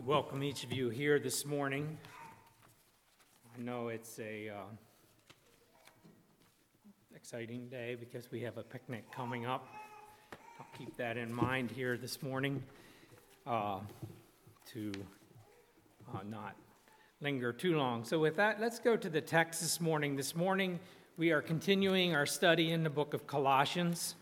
Welcome each of you here this morning. I know it's a exciting day because we have a picnic coming up. I'll keep that in mind here this morning to not linger too long. So with that, let's go to the text this morning. This morning we are continuing our study in the book of Colossians,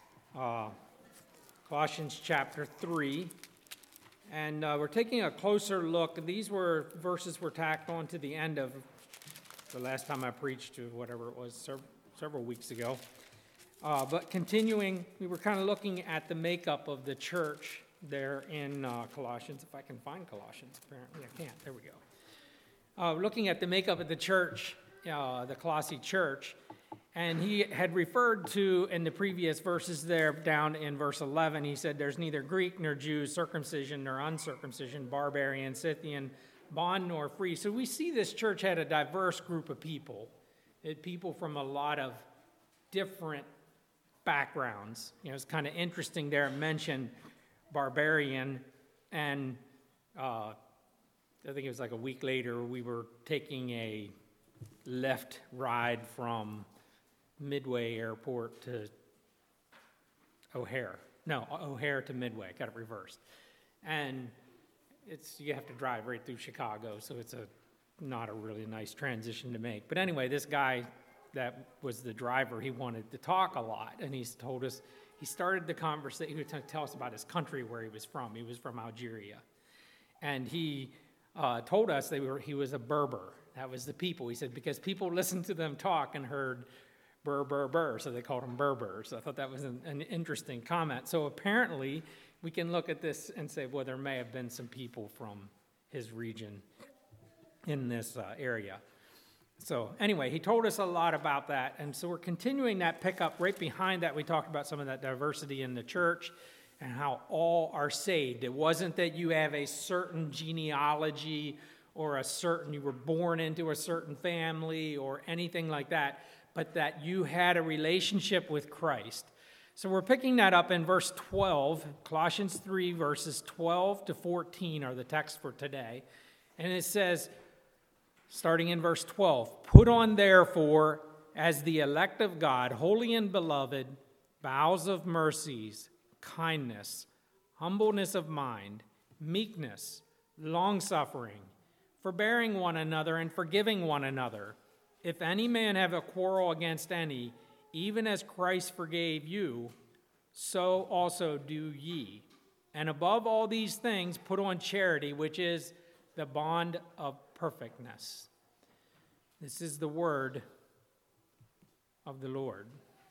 Colossians chapter 3. And we're taking a closer look. These verses were tacked on to the end of the last time I preached, to whatever it was, several weeks ago. But continuing, we were kind of looking at the makeup of the church there in Colossians. If I can find Colossians, apparently I can't. There we go. Looking at the makeup of the church, the Colossae church. And he had referred to, in the previous verses there, down in verse 11, he said, there's neither Greek nor Jew, circumcision nor uncircumcision, barbarian, Scythian, bond nor free. So we see this church had a diverse group of people. It had people from a lot of different backgrounds. You know, it's kind of interesting there, it mentioned barbarian, and I think it was like a week later, we were taking a left ride from Midway Airport to O'Hare. No, O'Hare to Midway. Got it reversed. And you have to drive right through Chicago, so it's not a really nice transition to make. But anyway, this guy that was the driver, he wanted to talk a lot, and he told us, he started the conversation, he would tell us about his country, where he was from. He was from Algeria. And he told us he was a Berber. That was the people. He said, because people listened to them talk and heard burr, burr, burr, so they called them Berbers. I thought that was an interesting comment. So apparently, we can look at this and say, well, there may have been some people from his region in this area. So anyway, he told us a lot about that, and so we're continuing that pickup. Right behind that, we talked about some of that diversity in the church and how all are saved. It wasn't that you have a certain genealogy or you were born into a certain family or anything like that, but that you had a relationship with Christ. So we're picking that up in verse 12. Colossians 3, verses 12 to 14 are the text for today. And it says, starting in verse 12, put on therefore, as the elect of God, holy and beloved, bowels of mercies, kindness, humbleness of mind, meekness, long-suffering, forbearing one another and forgiving one another. If any man have a quarrel against any, even as Christ forgave you, so also do ye. And above all these things, put on charity, which is the bond of perfectness. This is the word of the Lord.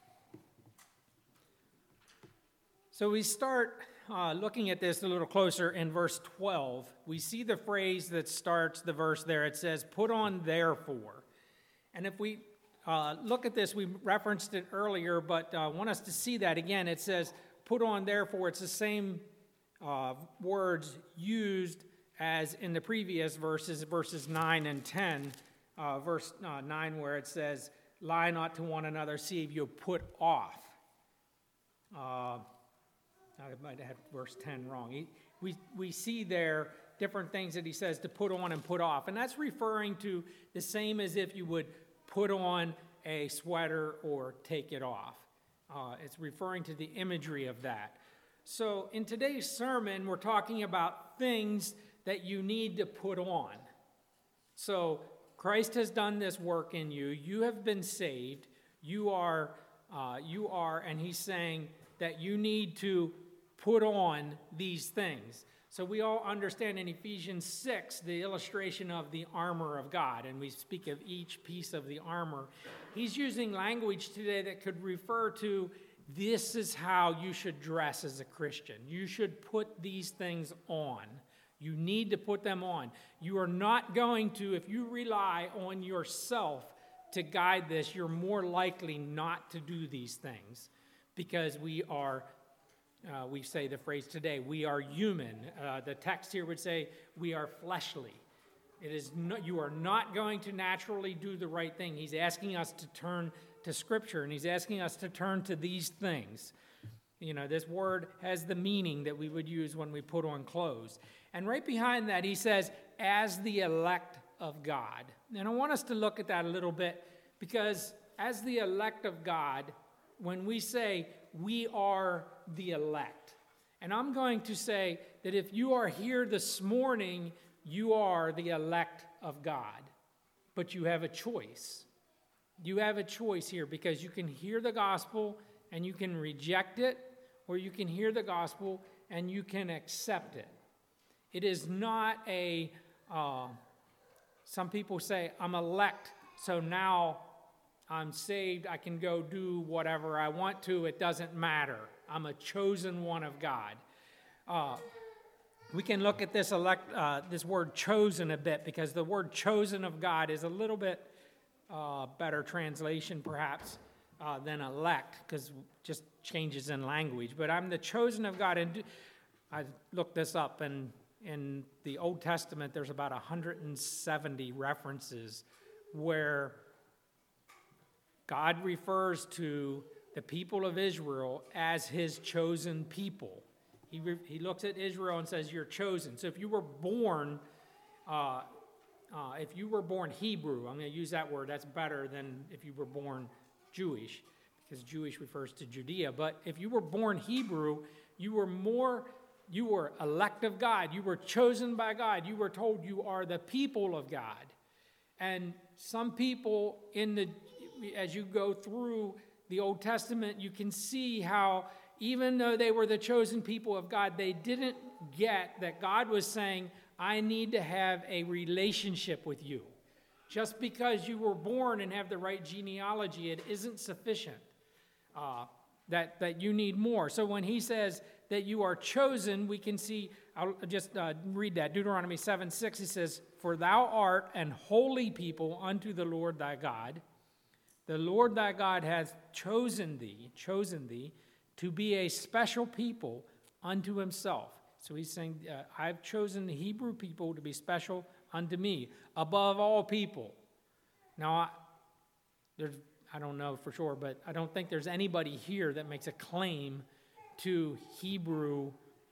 So we start looking at this a little closer in verse 12. We see the phrase that starts the verse there. It says, put on therefore. And if we look at this, we referenced it earlier, but I want us to see that again. It says, put on therefore. It's the same words used as in the previous verses 9 and 10. Verse 9 where it says, lie not to one another, see if you put off. I might have had verse 10 wrong. We see there different things that he says to put on and put off. And that's referring to the same as if you would put on a sweater or take it off. It's referring to the imagery of that. So in today's sermon, we're talking about things that you need to put on. So Christ has done this work in you. You have been saved. You are, and he's saying that you need to put on these things. So we all understand in Ephesians 6 the illustration of the armor of God, and we speak of each piece of the armor. He's using language today that could refer to this is how you should dress as a Christian. You should put these things on. You need to put them on. You are not going to, if you rely on yourself to guide this, you're more likely not to do these things because we say the phrase today, we are human. The text here would say we are fleshly. You are not going to naturally do the right thing. He's asking us to turn to Scripture, and he's asking us to turn to these things. You know, this word has the meaning that we would use when we put on clothes. And right behind that, he says, as the elect of God. And I want us to look at that a little bit, because as the elect of God, when we say we are the elect, and I'm going to say that if you are here this morning, you are the elect of God, but you have a choice. You have a choice here, because you can hear the gospel and you can reject it, or you can hear the gospel and you can accept it. It is not some people say, I'm elect, so now I'm saved, I can go do whatever I want to, it doesn't matter. I'm a chosen one of God. We can look at this word chosen a bit, because the word chosen of God is a little bit better translation perhaps than elect, because just changes in language. But I'm the chosen of God. And I looked this up, and in the Old Testament, there's about 170 references where God refers to the people of Israel as his chosen people. He looks at Israel and says, you're chosen. So if you were born Hebrew, I'm going to use that word, that's better than if you were born Jewish, because Jewish refers to Judea. But if you were born Hebrew, you were elect of God. You were chosen by God. You were told you are the people of God. And some people as you go through the Old Testament, you can see how even though they were the chosen people of God, they didn't get that God was saying, I need to have a relationship with you. Just because you were born and have the right genealogy, it isn't sufficient. That you need more. So when he says that you are chosen, we can see, I'll just read that. Deuteronomy 7:6, he says, for thou art an holy people unto the Lord thy God. The Lord thy God hath chosen thee to be a special people unto himself. So he's saying, I've chosen the Hebrew people to be special unto me, above all people. Now, I don't know for sure, but I don't think there's anybody here that makes a claim to Hebrew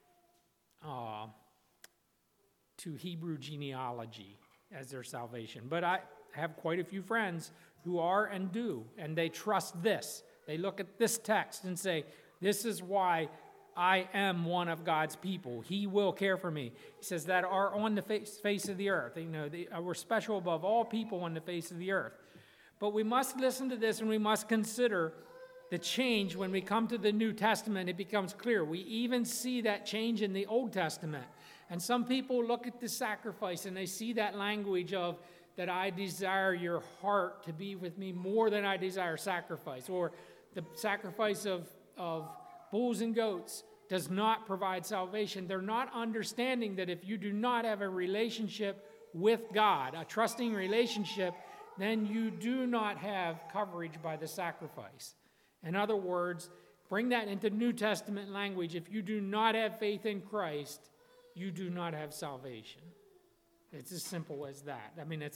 genealogy as their salvation. But I have quite a few friends who are and do, and they trust this. They look at this text and say, this is why I am one of God's people. He will care for me. He says that are on the face of the earth. We're special above all people on the face of the earth. But we must listen to this, and we must consider the change. When we come to the New Testament, it becomes clear. We even see that change in the Old Testament. And some people look at the sacrifice, and they see that language of that I desire your heart to be with me more than I desire sacrifice. Or the sacrifice of bulls and goats does not provide salvation. They're not understanding that if you do not have a relationship with God, a trusting relationship, then you do not have coverage by the sacrifice. In other words, bring that into New Testament language. If you do not have faith in Christ, you do not have salvation. It's as simple as that. I mean,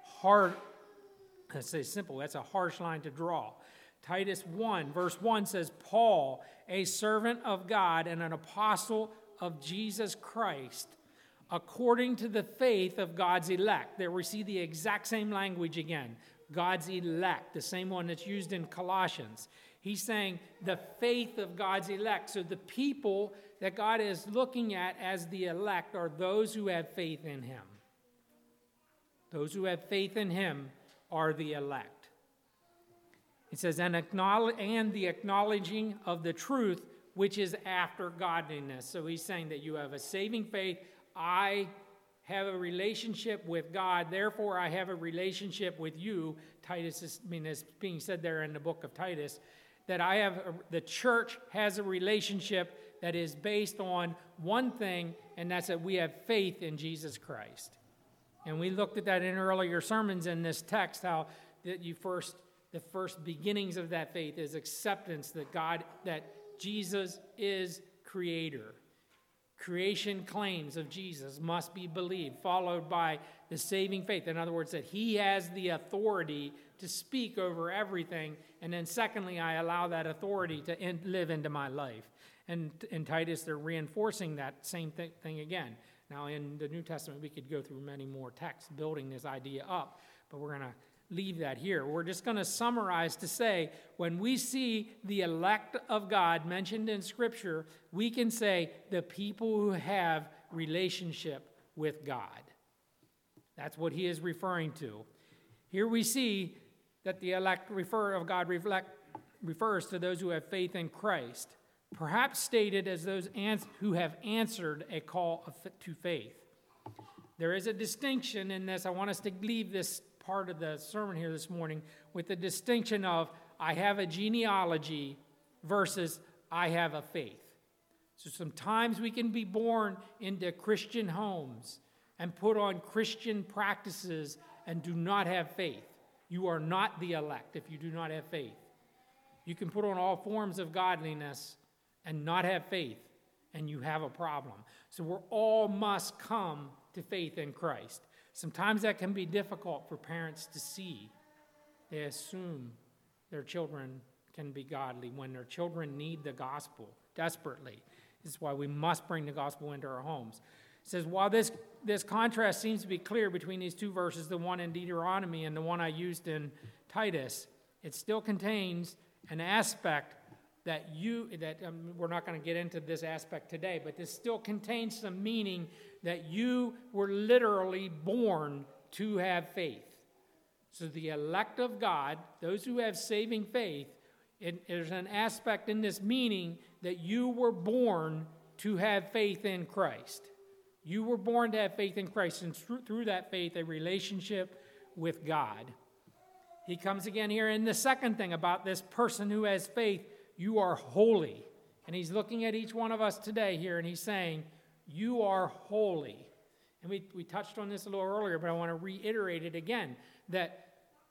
let's say simple, that's a harsh line to draw. Titus 1, verse 1 says, Paul, a servant of God and an apostle of Jesus Christ, according to the faith of God's elect. There we see the exact same language again. God's elect, the same one that's used in Colossians. He's saying the faith of God's elect. So the people that God is looking at as the elect are those who have faith in him. Those who have faith in him are the elect. It says, and the acknowledging of the truth, which is after godliness. So he's saying that you have a saving faith. I have a relationship with God, therefore I have a relationship with you. Titus is being said there in the book of Titus, that the church has a relationship that is based on one thing, and that's that we have faith in Jesus Christ. And we looked at that in earlier sermons in this text, how that the first beginnings of that faith is acceptance that Jesus is creator. Creation claims of Jesus must be believed, followed by the saving faith. In other words, that he has the authority to speak over everything. And then secondly, I allow that authority to live into my life. And in Titus, they're reinforcing that same thing again. Now, in the New Testament, we could go through many more texts building this idea up, but we're going to leave that here. We're just going to summarize to say, when we see the elect of God mentioned in Scripture, we can say the people who have relationship with God. That's what he is referring to. Here we see that the elect of God refers to those who have faith in Christ, perhaps stated as those who have answered a call to faith. There is a distinction in this. I want us to leave this part of the sermon here this morning with the distinction of I have a genealogy versus I have a faith. So sometimes we can be born into Christian homes and put on Christian practices and do not have faith. You are not the elect if you do not have faith. You can put on all forms of godliness and not have faith, and you have a problem. So we all must come to faith in Christ. Sometimes that can be difficult for parents to see. They assume their children can be godly when their children need the gospel desperately. This is why we must bring the gospel into our homes. It says, while this contrast seems to be clear between these two verses, the one in Deuteronomy and the one I used in Titus, it still contains an aspect that we're not going to get into this aspect today, but this still contains some meaning that you were literally born to have faith. So the elect of God, those who have saving faith, there's an aspect in this meaning that you were born to have faith in Christ. You were born to have faith in Christ, and through that faith, a relationship with God. He comes again here in the second thing about this person who has faith. You are holy. And he's looking at each one of us today here, and he's saying, you are holy. And we touched on this a little earlier, but I want to reiterate it again, that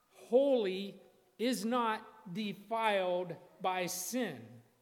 holy is not defiled by sin.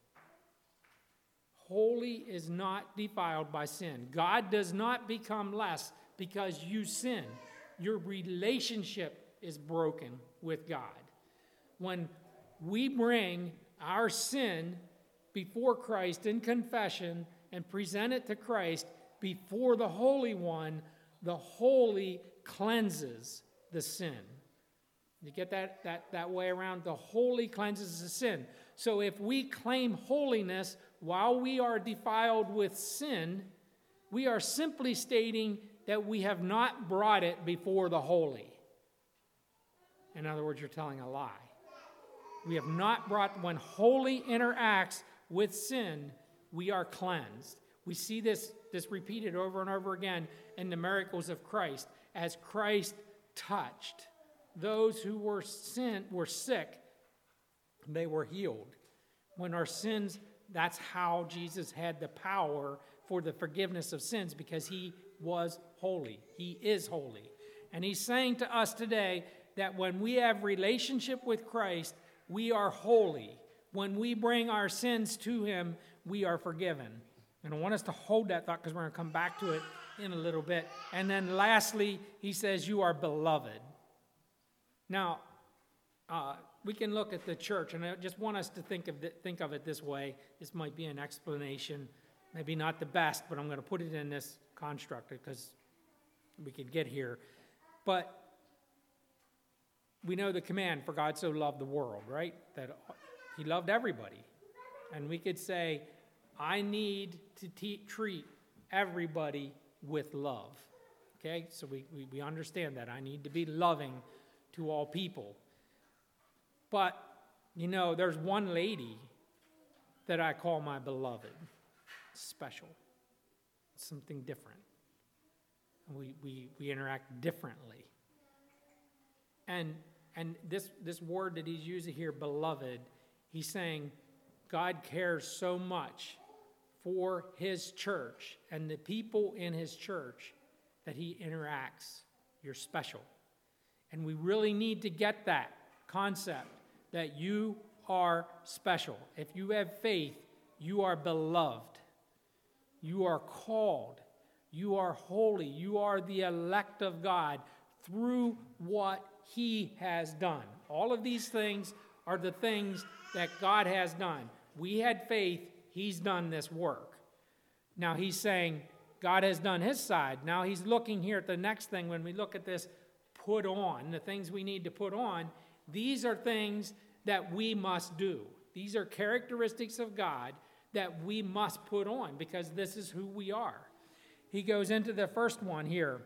Holy is not defiled by sin. God does not become less because you sin. Your relationship is broken with God. When we bring our sin before Christ in confession and present it to Christ before the Holy One, the Holy cleanses the sin. You get that way around? The Holy cleanses the sin. So if we claim holiness while we are defiled with sin, we are simply stating that we have not brought it before the Holy. In other words, you're telling a lie. We have not brought, when holy interacts with sin, we are cleansed. We see this repeated over and over again in the miracles of Christ. As Christ touched those who were sick, they were healed. When our sins, that's how Jesus had the power for the forgiveness of sins, because he was holy. He is holy. And he's saying to us today that when we have relationship with Christ, we are holy. When we bring our sins to him, we are forgiven. And I want us to hold that thought because we're going to come back to it in a little bit. And then lastly, he says, you are beloved. Now, we can look at the church, and I just want us to think of it this way. This might be an explanation, maybe not the best, but I'm going to put it in this construct because we can get here. But we know the command, for God so loved the world, right? That he loved everybody. And we could say, I need to treat everybody with love. Okay? So we understand that. I need to be loving to all people. But, there's one lady that I call my beloved. Special. Something different. We interact differently. And this word that he's using here, beloved, he's saying God cares so much for his church and the people in his church that he interacts. You're special. And we really need to get that concept that you are special. If you have faith, you are beloved. You are called. You are holy. You are the elect of God through what he has done. All of these things are the things that God has done. We had faith. He's done this work. Now he's saying, God has done his side. Now he's looking here at the next thing. When we look at this, put on, the things we need to put on, these are things that we must do. These are characteristics of God that we must put on because this is who we are. He goes into the first one here.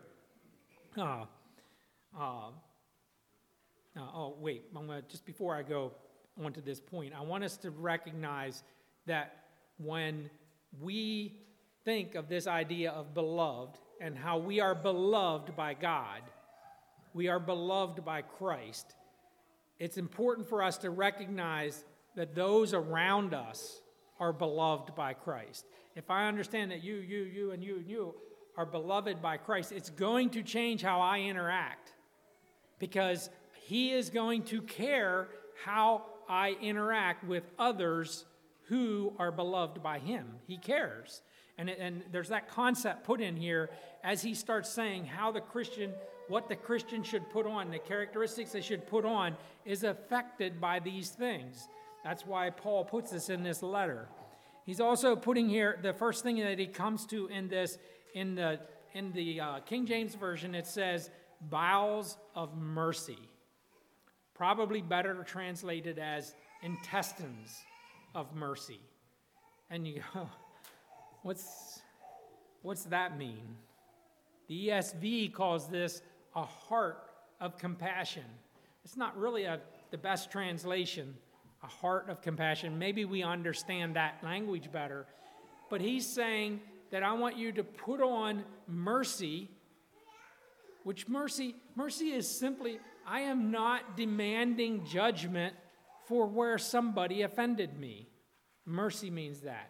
Just before I go on to this point, I want us to recognize that when we think of this idea of beloved and how we are beloved by God, we are beloved by Christ, it's important for us to recognize that those around us are beloved by Christ. If I understand that you are beloved by Christ, it's going to change how I interact because he is going to care how I interact with others who are beloved by him. He cares. And there's that concept put in here as he starts saying what the Christian should put on, the characteristics they should put on is affected by these things. That's why Paul puts this in this letter. He's also putting here the first thing that he comes to in the King James Version, it says bowels of mercy. Probably better translated as intestines of mercy. And you go, what's that mean? The ESV calls this a heart of compassion. It's not really the best translation, a heart of compassion. Maybe we understand that language better. But he's saying that I want you to put on mercy, which mercy is simply, I am not demanding judgment for where somebody offended me. Mercy means that.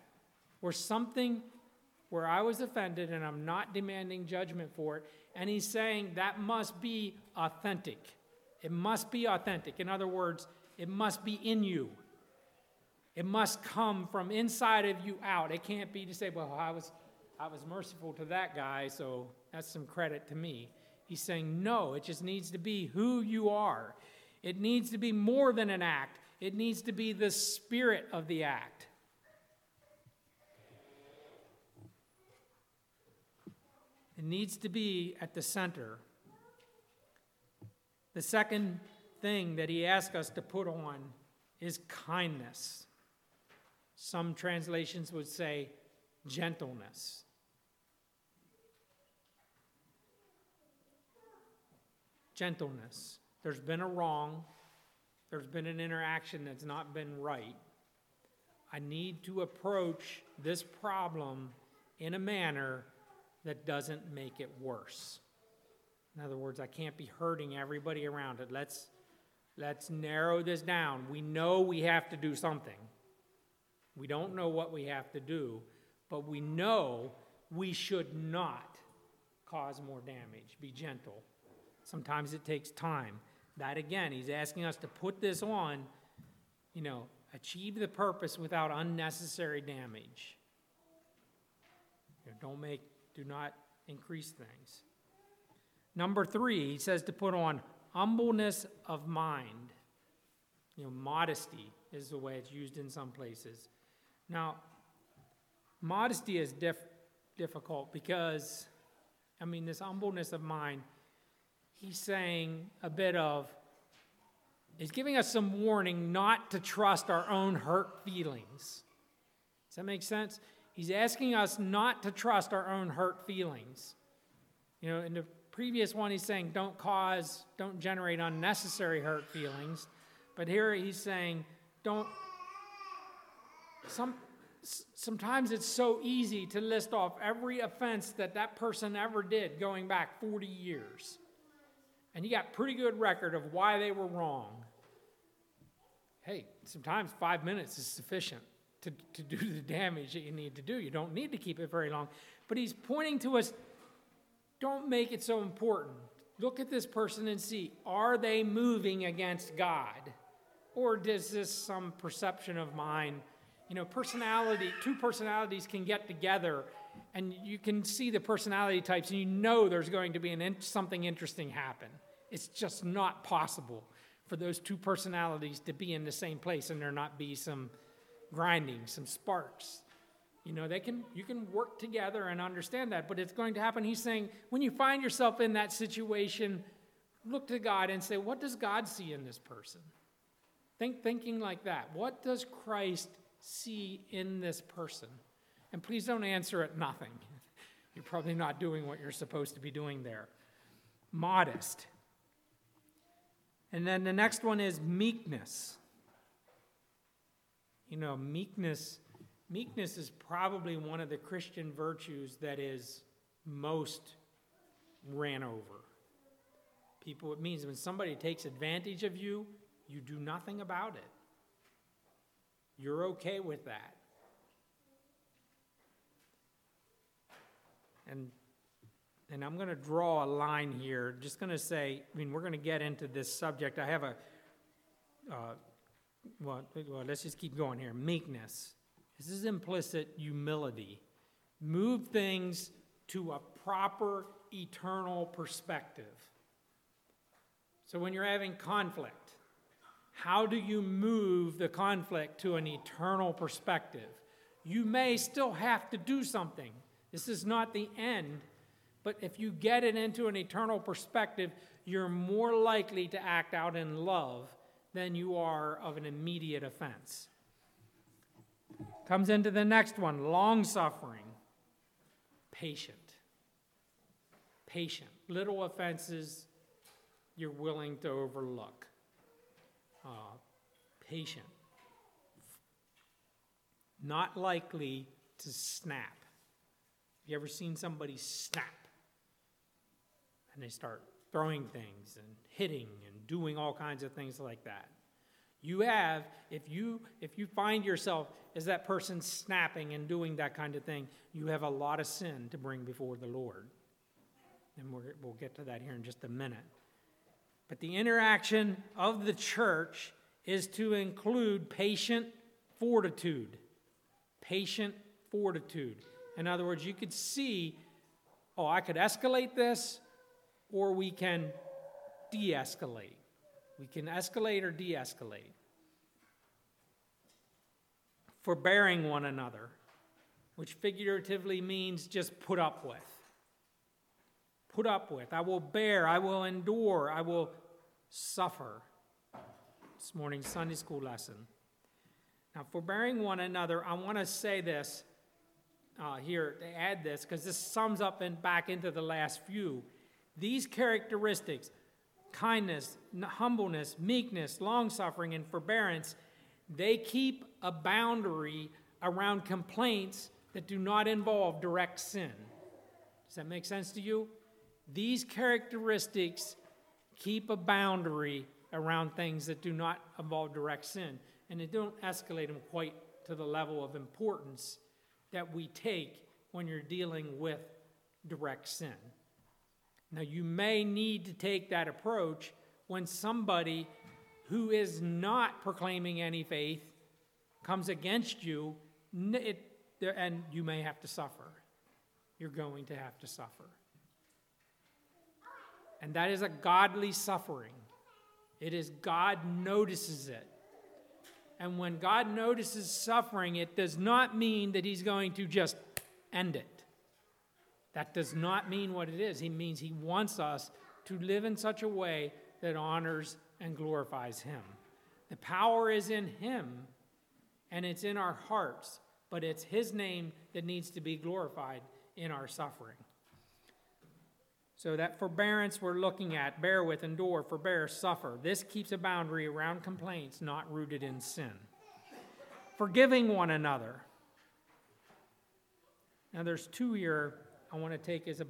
Where I was offended and I'm not demanding judgment for it. And he's saying that must be authentic. It must be authentic. In other words, it must be in you. It must come from inside of you out. It can't be to say, well, I was merciful to that guy, so that's some credit to me. He's saying, no, it just needs to be who you are. It needs to be more than an act. It needs to be the spirit of the act. It needs to be at the center. The second thing that he asks us to put on is kindness. Some translations would say gentleness. Gentleness. There's been a wrong. There's been an interaction that's not been right. I need to approach this problem in a manner that doesn't make it worse. In other words, I can't be hurting everybody around it. Let's narrow this down. We know we have to do something. We don't know what we have to do, but we know we should not cause more damage. Be gentle. Sometimes it takes time. That again, he's asking us to put this on, achieve the purpose without unnecessary damage. Do not increase things. Number 3, he says to put on humbleness of mind. Modesty is the way it's used in some places. Now, modesty is difficult because, this humbleness of mind, he's saying he's giving us some warning not to trust our own hurt feelings. Does that make sense? He's asking us not to trust our own hurt feelings. In the previous one, he's saying don't generate unnecessary hurt feelings. But here he's saying sometimes it's so easy to list off every offense that person ever did going back 40 years. And you got pretty good record of why they were wrong. Hey, sometimes 5 minutes is sufficient to do the damage that you need to do. You don't need to keep it very long. But he's pointing to us, don't make it so important. Look at this person and see, are they moving against God? Or is this some perception of mine? Two personalities can get together and you can see the personality types and there's going to be something interesting happen. It's just not possible for those two personalities to be in the same place and there not be some grinding, some sparks. You know, you can work together and understand that, but it's going to happen. He's saying, when you find yourself in that situation, look to God and say, what does God see in this person? Thinking like that. What does Christ see in this person? And please don't answer it nothing. You're probably not doing what you're supposed to be doing there. Modest. And then the next one is meekness. You know, meekness is probably one of the Christian virtues that is most ran over. It means when somebody takes advantage of you, you do nothing about it. You're okay with that. And I'm going to draw a line here. Just going to say, we're going to get into this subject. I have let's just keep going here. Meekness. This is implicit humility. Move things to a proper eternal perspective. So when you're having conflict, how do you move the conflict to an eternal perspective? You may still have to do something. This is not the end, but if you get it into an eternal perspective, you're more likely to act out in love than you are of an immediate offense. Comes into the next one, long-suffering, patient. Patient. Little offenses you're willing to overlook. Patient. Not likely to snap. Have you ever seen somebody snap? And they start throwing things and hitting and doing all kinds of things like that. You have, if you find yourself as that person snapping and doing that kind of thing, you have a lot of sin to bring before the Lord. And we'll get to that here in just a minute. But the interaction of the church is to include patient fortitude. Patient fortitude. In other words, you could see, I could escalate this, or we can de-escalate. We can escalate or de-escalate. Forbearing one another, which figuratively means just put up with. Put up with. I will bear, I will endure, I will suffer. This morning's Sunday school lesson. Now, forbearing one another, I want to say this here, to add this, because this sums up and back into the last few. These characteristics, kindness, humbleness, meekness, long-suffering, and forbearance, they keep a boundary around complaints that do not involve direct sin. Does that make sense to you? These characteristics keep a boundary around things that do not involve direct sin, and they don't escalate them quite to the level of importance that we take when you're dealing with direct sin. Now, you may need to take that approach when somebody who is not proclaiming any faith comes against you, and you may have to suffer. You're going to have to suffer. And that is a godly suffering. It is God notices it. And when God notices suffering, it does not mean that he's going to just end it. That does not mean what it is. He means he wants us to live in such a way that honors and glorifies him. The power is in him, and it's in our hearts, but it's his name that needs to be glorified in our suffering. So that forbearance we're looking at, bear with, endure, forbear, suffer. This keeps a boundary around complaints not rooted in sin. Forgiving one another. Now there's two here I want to take as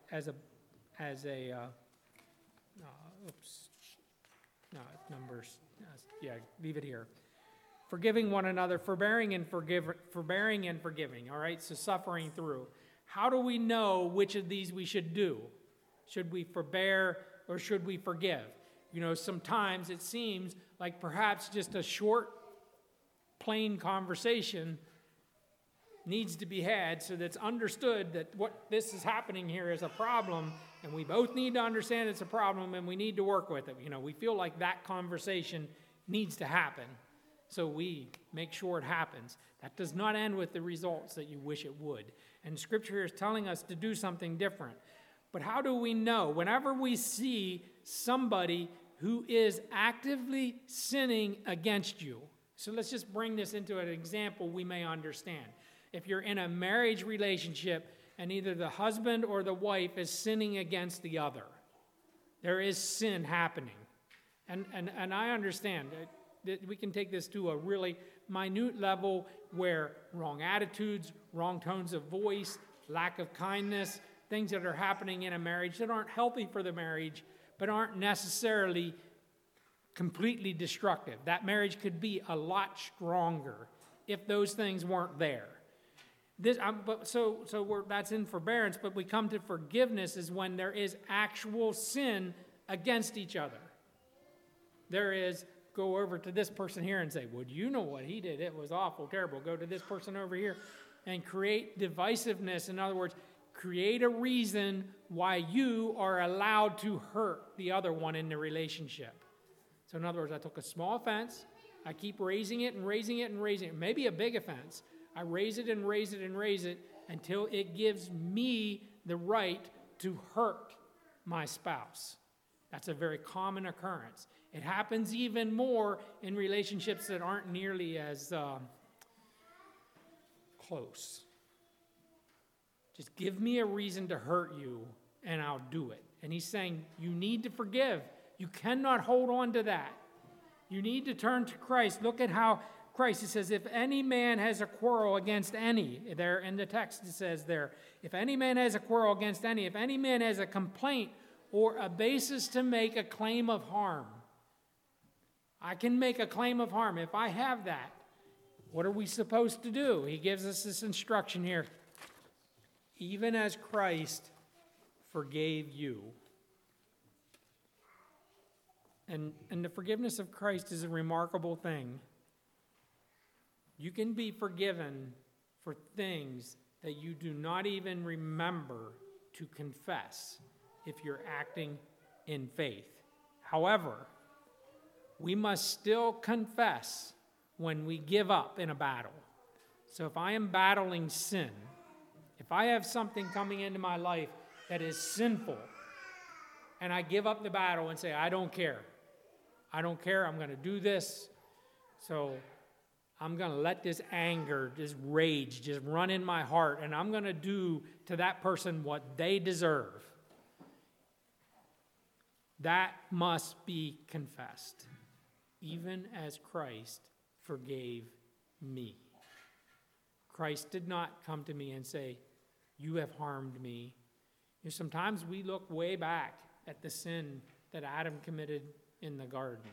leave it here. Forgiving one another, forbearing and forgiving. All right, so suffering through. How do we know which of these we should do? Should we forbear or should we forgive? You know, sometimes it seems like perhaps just a short, plain conversation needs to be had so that's understood that what this is happening here is a problem, and we both need to understand it's a problem and we need to work with it. You know, we feel like that conversation needs to happen so we make sure it happens. That does not end with the results that you wish it would. And Scripture is telling us to do something different. But how do we know? Whenever we see somebody who is actively sinning against you. So let's just bring this into an example we may understand. If you're in a marriage relationship and either the husband or the wife is sinning against the other, there is sin happening. And I understand that we can take this to a really minute level where wrong attitudes, wrong tones of voice, lack of kindness, things that are happening in a marriage that aren't healthy for the marriage, but aren't necessarily completely destructive. That marriage could be a lot stronger if those things weren't there. That's in forbearance, but we come to forgiveness is when there is actual sin against each other. There is, go over to this person here and say, well, you know what he did. It was awful, terrible. Go to this person over here and create divisiveness. In other words, create a reason why you are allowed to hurt the other one in the relationship. So in other words, I took a small offense. I keep raising it and raising it and raising it. Maybe a big offense. I raise it and raise it and raise it until it gives me the right to hurt my spouse. That's a very common occurrence. It happens even more in relationships that aren't nearly as close. Just give me a reason to hurt you, and I'll do it. And he's saying, you need to forgive. You cannot hold on to that. You need to turn to Christ. Look at how Christ, it says, if any man has a quarrel against any, there in the text it says there, if any man has a quarrel against any, if any man has a complaint or a basis to make a claim of harm, I can make a claim of harm. If I have that, what are we supposed to do? He gives us this instruction here. Even as Christ forgave you. And the forgiveness of Christ is a remarkable thing. You can be forgiven for things that you do not even remember to confess if you're acting in faith. However, we must still confess when we give up in a battle. So if I am battling sin, if I have something coming into my life that is sinful, and I give up the battle and say, I don't care. I don't care. I'm going to do this. So I'm going to let this anger, this rage just run in my heart, and I'm going to do to that person what they deserve. That must be confessed, even as Christ forgave me. Christ did not come to me and say, you have harmed me. You know, sometimes we look way back at the sin that Adam committed in the garden.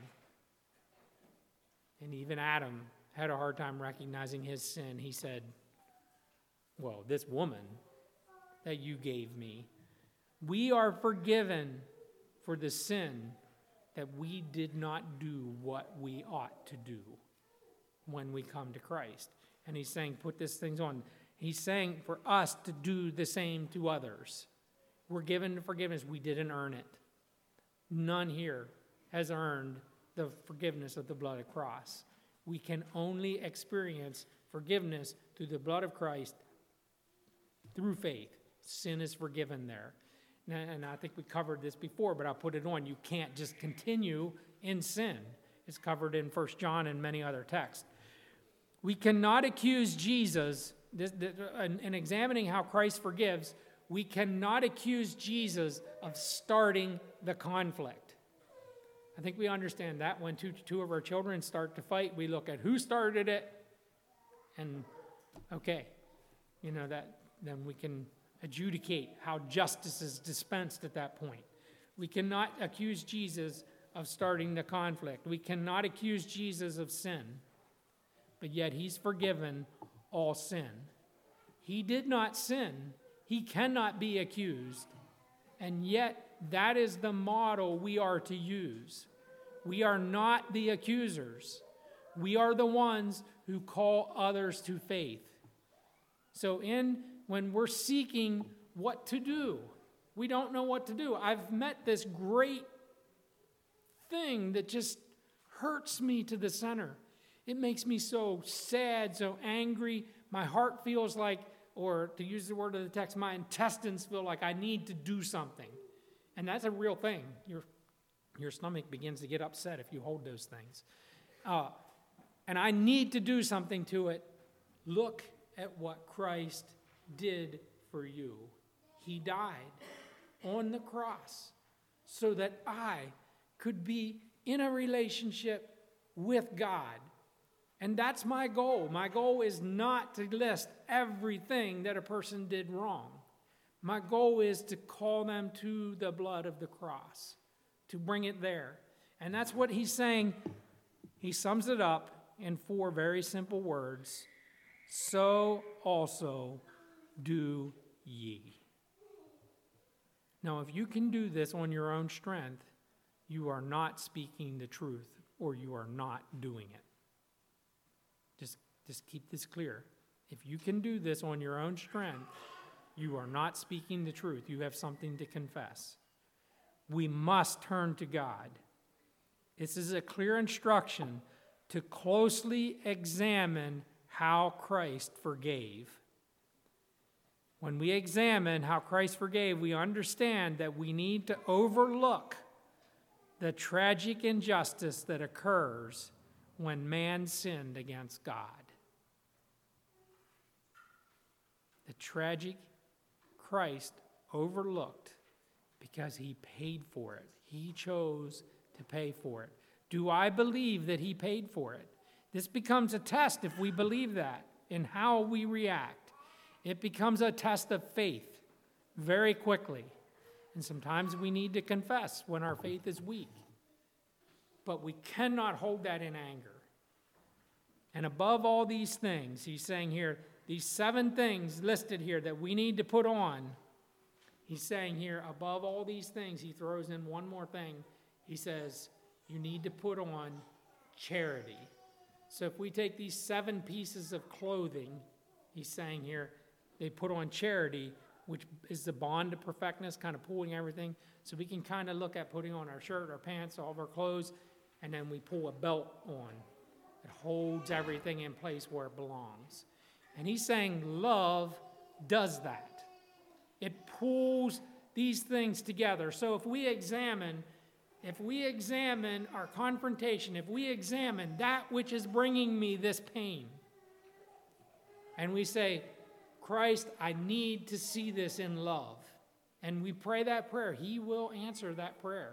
And even Adam had a hard time recognizing his sin. He said, well, this woman that you gave me, we are forgiven for the sin that we did not do what we ought to do when we come to Christ. And he's saying, put these things on. He's saying for us to do the same to others. We're given forgiveness. We didn't earn it. None here has earned the forgiveness of the blood of Christ. We can only experience forgiveness through the blood of Christ through faith. Sin is forgiven there. And I think we covered this before, but I'll put it on. You can't just continue in sin. It's covered in 1 John and many other texts. We cannot accuse Jesus, in examining how Christ forgives, we cannot accuse Jesus of starting the conflict. I think we understand that when two of our children start to fight, we look at who started it, and okay, that then we can adjudicate how justice is dispensed at that point. We cannot accuse Jesus of starting the conflict. We cannot accuse Jesus of sin, but yet he's forgiven all sin. He did not sin. He cannot be accused, and yet that is the model we are to use. We are not the accusers. We are the ones who call others to faith. So when we're seeking what to do, we don't know what to do. I've met this great thing that just hurts me to the center. It makes me so sad, so angry. My heart feels like, or to use the word of the text, my intestines feel like I need to do something. And that's a real thing. Your stomach begins to get upset if you hold those things. And I need to do something to it. Look at what Christ did for you. He died on the cross so that I could be in a relationship with God. And that's my goal. My goal is not to list everything that a person did wrong. My goal is to call them to the blood of the cross, to bring it there. And that's what he's saying. He sums it up in 4 very simple words. So also do ye. Now, if you can do this on your own strength, you are not speaking the truth, or you are not doing it. Just keep this clear. If you can do this on your own strength, you are not speaking the truth. You have something to confess. We must turn to God. This is a clear instruction to closely examine how Christ forgave. When we examine how Christ forgave, we understand that we need to overlook the tragic injustice that occurs when man sinned against God. The tragic Christ overlooked because he paid for it. He chose to pay for it. Do I believe that he paid for it? This becomes a test if we believe that in how we react. It becomes a test of faith very quickly. And sometimes we need to confess when our faith is weak. But we cannot hold that in anger. And above all these things, he's saying here, these 7 things listed here that we need to put on, he's saying here, above all these things, he throws in one more thing. He says, you need to put on charity. So if we take these 7 pieces of clothing, he's saying here, they put on charity, which is the bond of perfectness, kind of pulling everything. So we can kind of look at putting on our shirt, our pants, all of our clothes, and then we pull a belt on. It holds everything in place where it belongs. And he's saying love does that. It pulls these things together. So if we examine our confrontation, if we examine that which is bringing me this pain, and we say, Christ, I need to see this in love, and we pray that prayer, he will answer that prayer.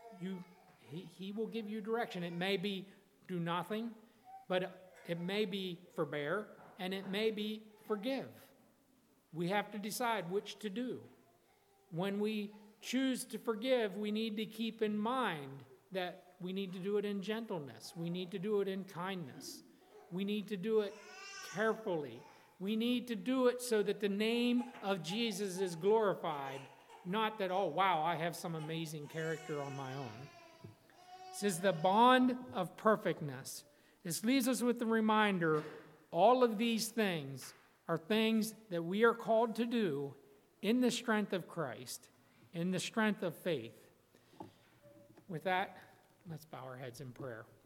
He will give you direction. It may be do nothing, but it may be forbear, and it may be forgive. We have to decide which to do. When we choose to forgive, we need to keep in mind that we need to do it in gentleness. We need to do it in kindness. We need to do it carefully. We need to do it so that the name of Jesus is glorified, not that, oh, wow, I have some amazing character on my own. This is the bond of perfectness. This leaves us with the reminder, all of these things are things that we are called to do in the strength of Christ, in the strength of faith. With that, let's bow our heads in prayer.